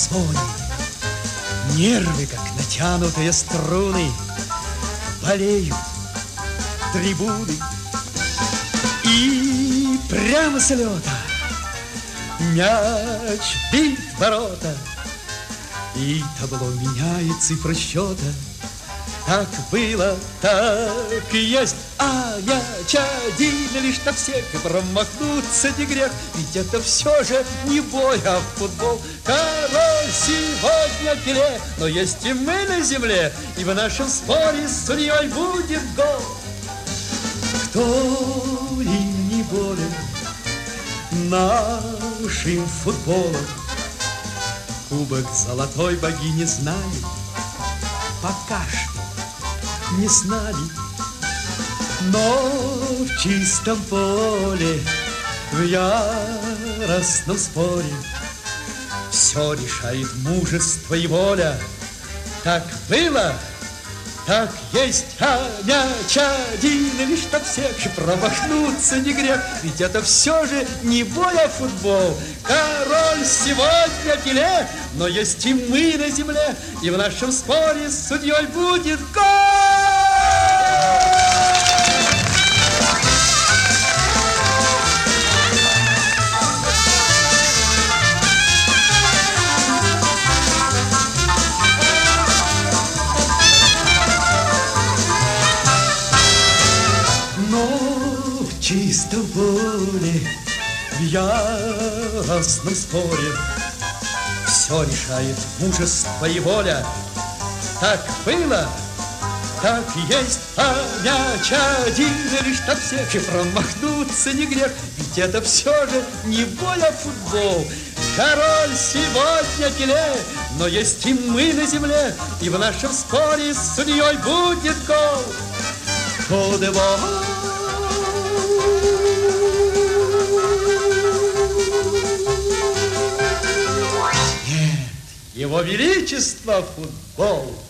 звоне, нервы, как натянутые струны, болеют трибуны. И прямо с лета мяч бит в ворота, и табло меняет цифры счета. Так было, так и есть, а мяч один лишь на всех, и промахнуться не грех, ведь это все же не бой, а футбол. Король сегодня Пеле, но есть и мы на земле, и в нашем споре с судьей будет гол. Кто им не болен нашим футболом, кубок золотой богини знали, пока что не с нами, но в чистом поле, в яростном споре все решает мужество и воля. Так было, так есть, а мяч один лишь на всех, и промахнуться не грех, ведь это все же не бой, а футбол. Король сегодня Пеле, но есть и мы на земле, и в нашем споре с судьей будет гол. В чистом поле, в яростном споре все решает мужество и воля. Так было, так есть, а мяч один лишь на всех, и промахнуться не грех, ведь это все же не бой, а футбол. Король сегодня Пеле, но есть и мы на земле, и в нашем споре с судьей будет гол. Кодево. Его Величество футбол.